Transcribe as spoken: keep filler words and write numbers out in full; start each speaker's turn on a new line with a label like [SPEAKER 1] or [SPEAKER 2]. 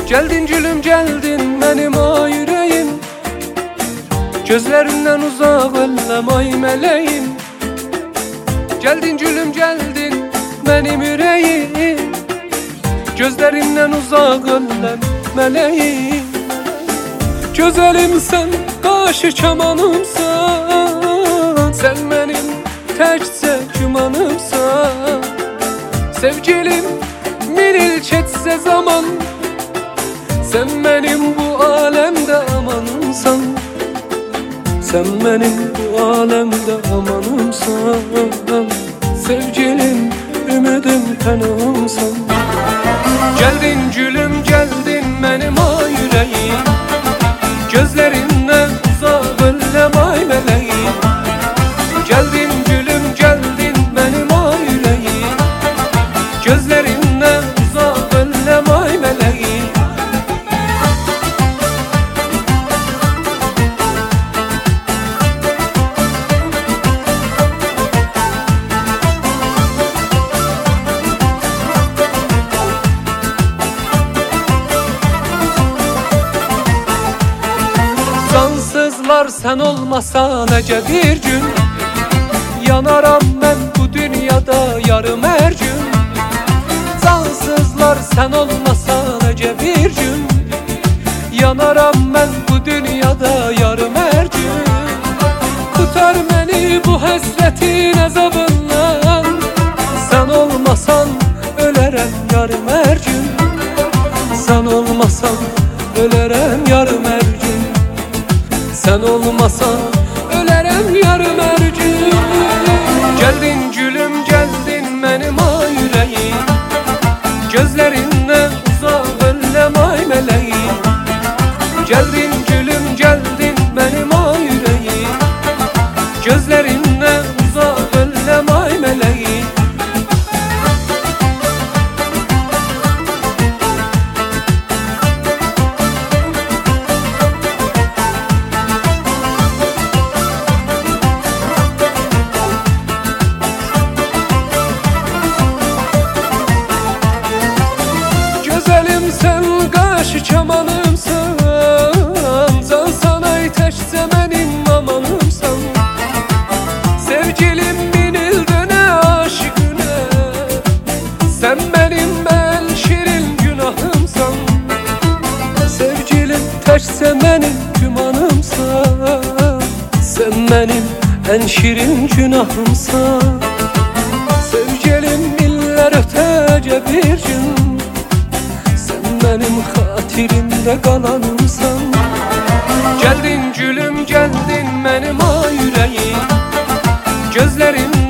[SPEAKER 1] Geldin gülüm geldin benim ay yüreğim, gözlerinden uzak ellem ay meleğim. Geldin gülüm geldin benim yüreğim, gözlerinden uzak ellem meleğim. Güzelimsen, karşı çamanımsan, sen benim təkcə gümanımsan. Sevgilim min il keçsə zaman, sen benim bu alemde amanımsan. Sen benim bu alemde amanımsan. Sevgilim, ümidim, pənahımsan. Geldin gülüm geldin benim ay yüreğim, gözlerinden uzak ellem ay meleğim. Geldin gülüm geldin benim ay yüreğim, gözlerinden uzak ellem ay meleğim. Cansızlar sen olmasan nece bir gün, yanaram ben bu dünyada yarım her gün. Cansızlar sen olmasan nece bir gün, yanaram ben bu dünyada yarım her gün. Tutar beni bu həsrətin əzabından, sen olmasan ölərəm yarım her gün. Sen olmasan ölərəm yarım her gün. Sen olmasan ölərəm yarım her gün. Geldin gülüm geldin benim ay yüreğim, gözlerinden uzak ellem ay meleğim. Geldin gülüm geldin benim ay yüreğim, gözlerinden uzak ellem ay meleğim. Sen karşı çamanımsan, can sana təkcə mənim amanımsan. Sevgilim min ildə nə aşıqına, sen benim en şirin günahımsan. Sevgilim təkcə mənim gümanımsan, sen benim en şirin günahımsan. Sevgilim iller ötəcə bir gün, benim xatirimdə qalanımsan. Geldin gülüm geldin benim ay yüreğim, gözlerim